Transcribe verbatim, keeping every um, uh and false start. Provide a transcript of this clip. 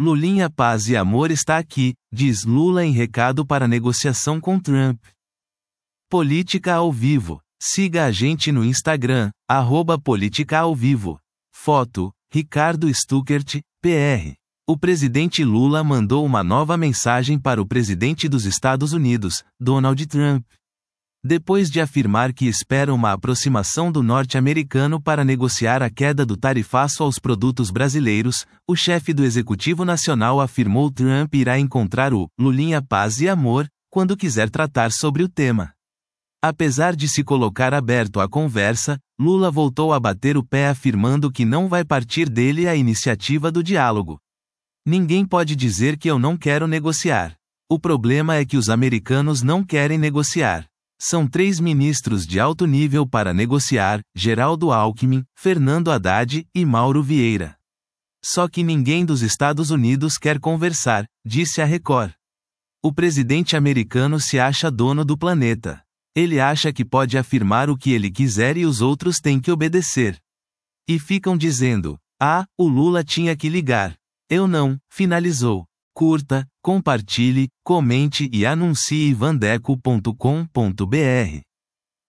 Lulinha, paz e amor está aqui, diz Lula em recado para negociação com Trump. Política ao vivo. Siga a gente no Instagram, arroba Política ao Vivo. Foto, Ricardo Stuckert, P R. O presidente Lula mandou uma nova mensagem para o presidente dos Estados Unidos, Donald Trump. Depois de afirmar que espera uma aproximação do norte-americano para negociar a queda do tarifaço aos produtos brasileiros, o chefe do Executivo Nacional afirmou que Trump irá encontrar o Lulinha, paz e amor quando quiser tratar sobre o tema. Apesar de se colocar aberto à conversa, Lula voltou a bater o pé afirmando que não vai partir dele a iniciativa do diálogo. Ninguém pode dizer que eu não quero negociar. O problema é que os americanos não querem negociar. São três ministros de alto nível para negociar, Geraldo Alckmin, Fernando Haddad e Mauro Vieira. Só que ninguém dos Estados Unidos quer conversar, disse a Record. O presidente americano se acha dono do planeta. Ele acha que pode afirmar o que ele quiser e os outros têm que obedecer. E ficam dizendo: ah, o Lula tinha que ligar. Eu não, finalizou. Curta, compartilhe, comente e anuncie vandeco ponto com ponto br.